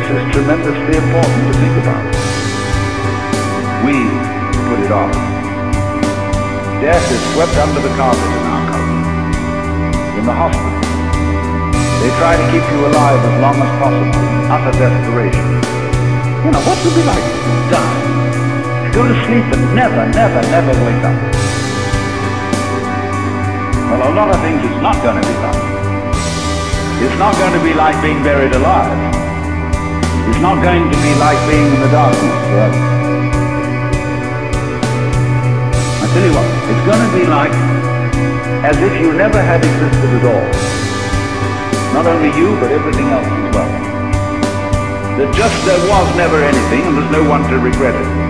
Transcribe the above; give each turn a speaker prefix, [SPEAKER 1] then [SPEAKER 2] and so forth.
[SPEAKER 1] is tremendously important to think about. We put it off. Death is swept under the carpet in our culture. In the hospital, they try to keep you alive as long as possible in utter desperation. You know, what would it be like to die? To go to sleep and never wake up. Well, a lot of things it's not going to be like. It's not going to be like being buried alive. It's not going to be like being in the darkness forever. I tell you what, it's going to be like as if you never had existed at all. Not only you, but everything else as well. That just there was never anything and there's no one to regret it.